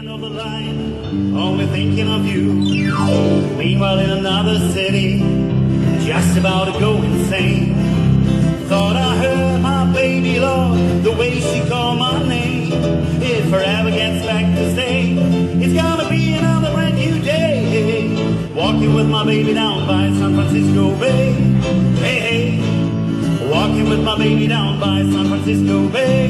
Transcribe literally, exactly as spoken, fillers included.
end of the line, only thinking of you. Meanwhile in another city, just about to go insane. Thought I heard my baby, Lord, the way she called my name. If her ever gets back to stay, it's gonna be another brand new day. Walking with my baby down by San Francisco Bay. Hey, hey. Walking with my baby down by San Francisco Bay.